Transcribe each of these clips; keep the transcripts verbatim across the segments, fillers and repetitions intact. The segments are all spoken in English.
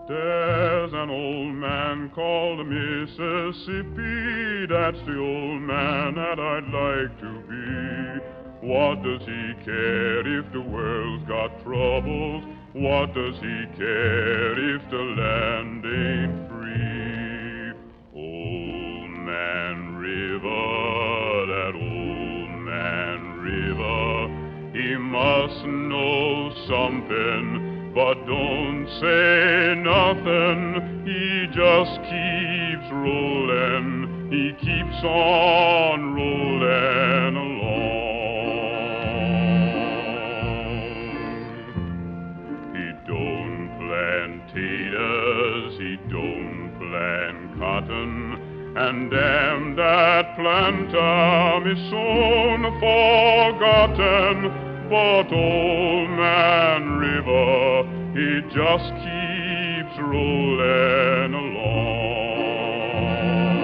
There's an old man called Mississippi. That's the old man that I'd like to be. What does he care if the world's got troubles? What does he care if the land ain't free? Old Man River, that old man River, he must know something. But don't say nothing, he just keeps rolling, he keeps on rolling along. He don't plant taters, he don't plant cotton, and damn that planter is soon forgotten. But old man River, he just keeps rolling along.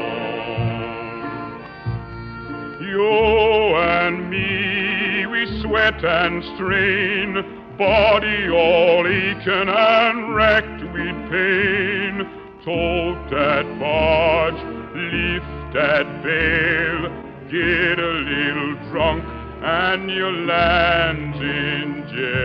You and me, we sweat and strain, body all aching and wrecked with pain. Tote that barge, lift that bale, get a little drunk, and you land in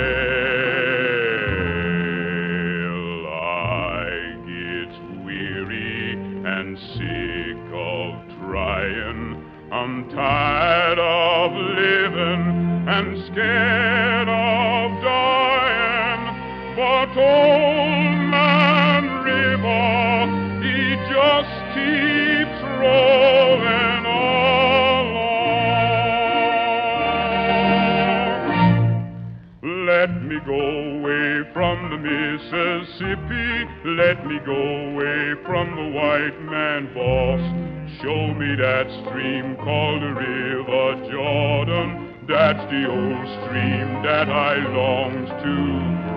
jail. I get weary and sick of trying. I'm tired of living and scared of dying. But old man River, he just keeps rolling along. Let me go away from the Mississippi, let me go away from the white man boss. Show me that stream called the River Jordan, that's the old stream that I longs to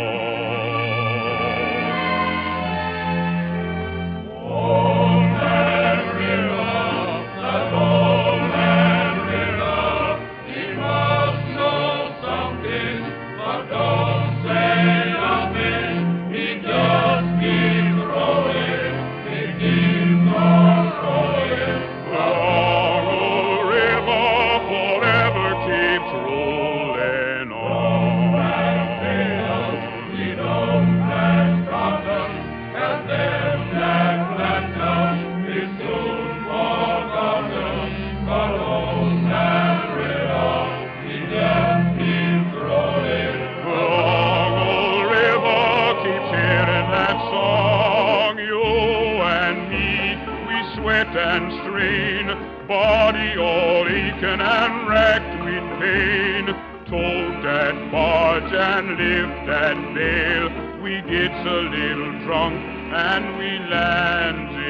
cross. Old Man River, that old man River, he must know something. Don't say nothing, he just keeps rolling, he keeps on rolling. Long old river forever keeps rolling on. He don't plant cotton, and then that planter is soon forgotten. But old man River, he just keeps rolling. Sweat and strain, body all aching and racked with pain. Tote that barge and lift that bale, we gets a little drunk and we lands in